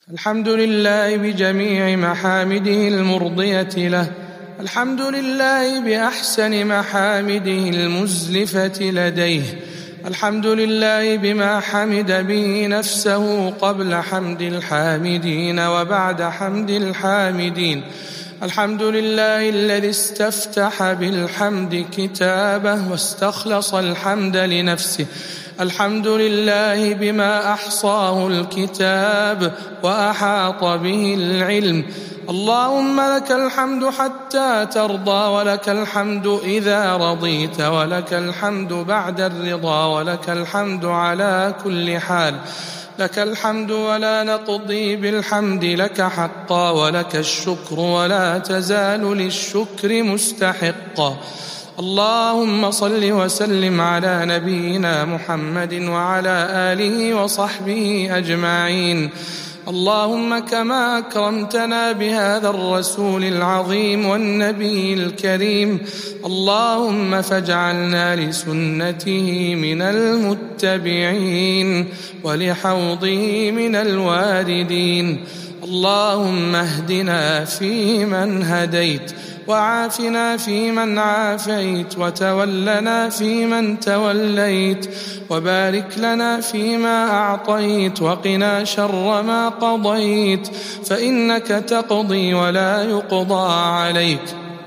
الحمد لله بجميع محامده المرضية له، الحمد لله بأحسن محامده المزلفة لديه، الحمد لله بما حمد به نفسه قبل حمد الحامدين وبعد حمد الحامدين. الحمد لله الذي استفتح بالحمد كتابه واستخلص الحمد لنفسه، الحمد لله بما أحصاه الكتاب وأحاط به العلم. اللهم لك الحمد حتى ترضى، ولك الحمد إذا رضيت، ولك الحمد بعد الرضا، ولك الحمد على كل حال. لك الحمد ولا نقضي بالحمد لك حقا، ولك الشكر ولا تزال للشكر مستحقا. اللهم صل وسلم على نبينا محمد وعلى آله وصحبه أجمعين. اللهم كما أكرمتنا بهذا الرسول العظيم والنبي الكريم، اللهم فاجعلنا لسنته من المتبعين ولحوضه من الواردين. اللهم اهدنا فيمن هديت، وعافنا فيمن عافيت، وتولنا فيمن توليت، وبارك لنا فيما أعطيت، وقنا شر ما قضيت، فإنك تقضي ولا يقضى عليك.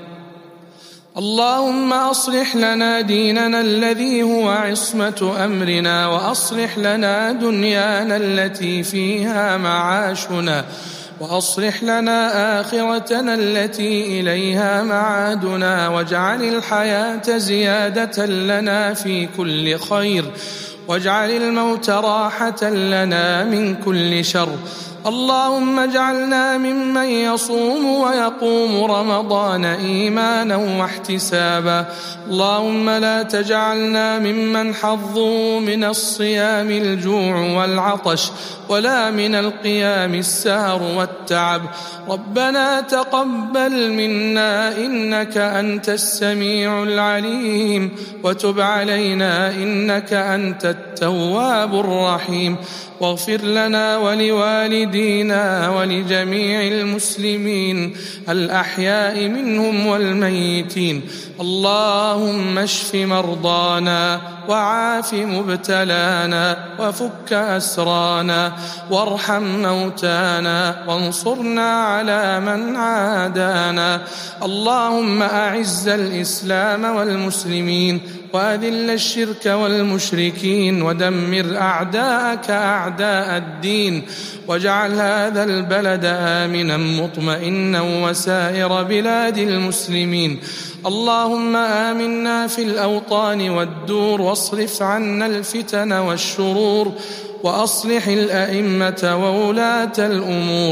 اللهم أصلح لنا ديننا الذي هو عصمة أمرنا، وأصلح لنا دنيانا التي فيها معاشنا، وأصلح لنا آخرتنا التي إليها معادنا، واجعل الحياة زيادة لنا في كل خير، واجعل الموت راحة لنا من كل شر. اللهم اجعلنا ممن يصوم ويقوم رمضان إيمانا واحتسابا. اللهم لا تجعلنا ممن حظوا من الصيام الجوع والعطش، ولا من القيام السهر والتعب. ربنا تقبل منا إنك أنت السميع العليم، وتب علينا إنك أنت التواب الرحيم. واغفر لنا ولوالدينا ولجميع المسلمين الأحياء منهم والميتين. اللهم اشف مرضانا، وعاف مبتلانا، وفك أسرانا، وارحم موتانا، وانصرنا على من عادانا. اللهم أعز الإسلام والمسلمين، وأذل الشرك والمشركين، ودمر أعداءك أعداء الدين، واجعل هذا البلد آمنا مطمئنا وسائر بلاد المسلمين. اللهم آمنا في الأوطان والدور، واصرف عنا الفتن والشرور، وأصلح الأئمة وولاة الأمور.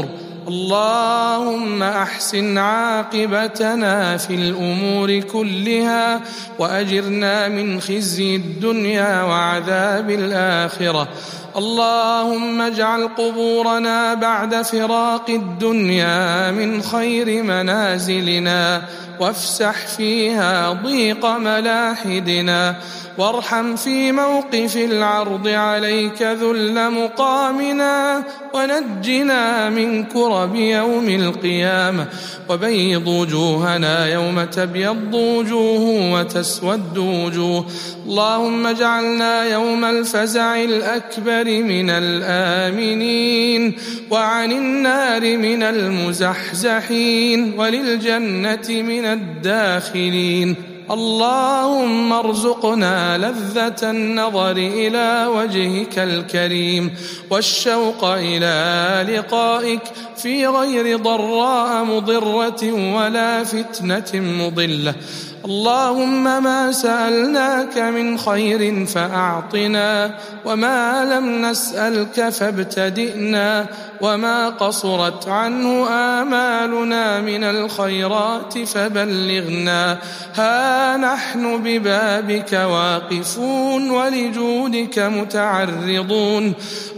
اللهم أحسن عاقبتنا في الأمور كلها، وأجرنا من خزي الدنيا وعذاب الآخرة. اللهم اجعل قبورنا بعد فراق الدنيا من خير منازلنا، وافسح فيها ضيق ملاحدنا، وارحم في موقف العرض عليك ذل مقامنا، ونجنا من كرب يوم القيامة، وبيض وجوهنا يوم تبيض وجوه وتسود وجوه. اللهم اجعلنا يوم الفزع الأكبر من الآمنين، وعن النار من المزحزحين، وللجنة من الداخلين. اللهم ارزقنا لذة النظر إلى وجهك الكريم، والشوق إلى لقائك في غير ضراء مضرة ولا فتنة مضلة. اللهم ما سألناك من خير فأعطنا، وما لم نسألك فابتدئنا، وما قصرت عنه آمالنا من الخيرات فبلغنا. ها نحن ببابك واقفون، ولجودك متعرضون.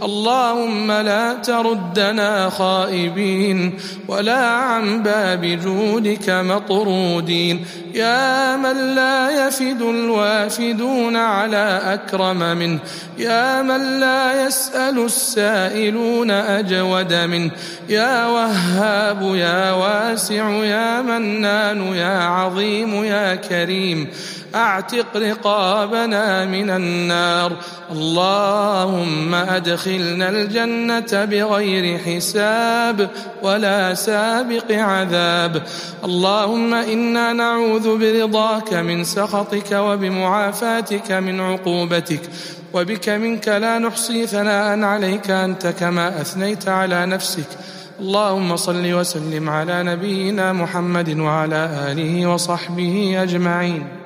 اللهم لا تردنا خائبين ولا عن باب جودك مطرودين. يا من لا يفد الوافدون على أكرم منه، يا من لا يسأل السائلون أجود منه، يا وهاب يا واسع يا منان يا عظيم يا كريم، أعتق رقابنا من النار. اللهم أدخلنا الجنة بغير حساب ولا سابق عذاب. اللهم إنا نعوذ برضاك من سخطك وبمعافاتك من عقوبتك، وبك منك لا نحصي ثناء عليك أنت كما أثنيت على نفسك. اللهم صل وسلم على نبينا محمد وعلى آله وصحبه أجمعين.